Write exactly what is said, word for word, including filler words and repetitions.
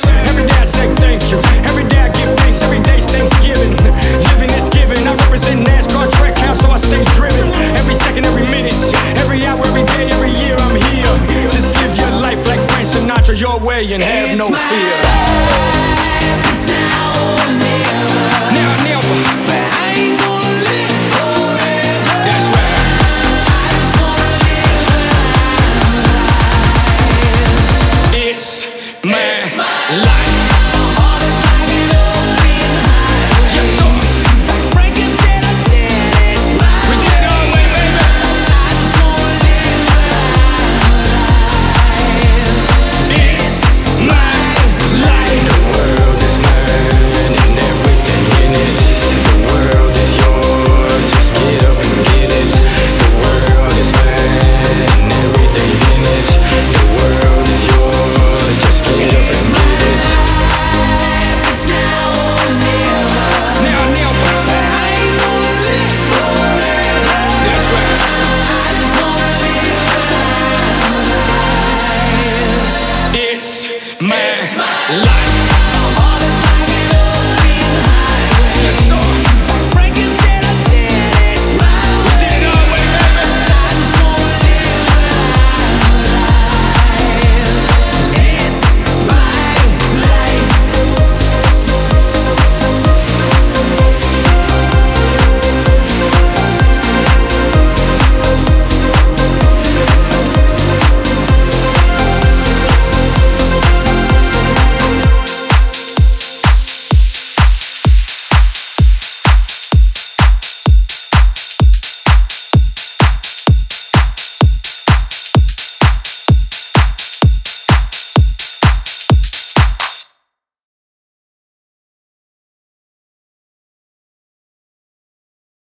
Every day I say thank you. Every day I give thanks. Every day's Thanksgiving. Living is giving. I represent NASCAR track house, so I stay driven. Every second, every minute, every hour, every day, every year I'm here. Just live your life like Frank Sinatra your way and have It's no my fear. life, it's now or never. Now or never. But I ain't gonna live forever. That's right. I just wanna live life. It's my It's my life. My heart is like an open highway. Yes, sir. Like Franklin said, I did it my We did it our way, baby. I just wanna live life. It's my life. The world is mine and everything in it. The world is yours, just get up and get it. The world is mine and everything in it. The world is yours, just get up and get it. It's now or never. Now, never. I ain't gonna live forever. That's right. I just wanna live life. It's my life.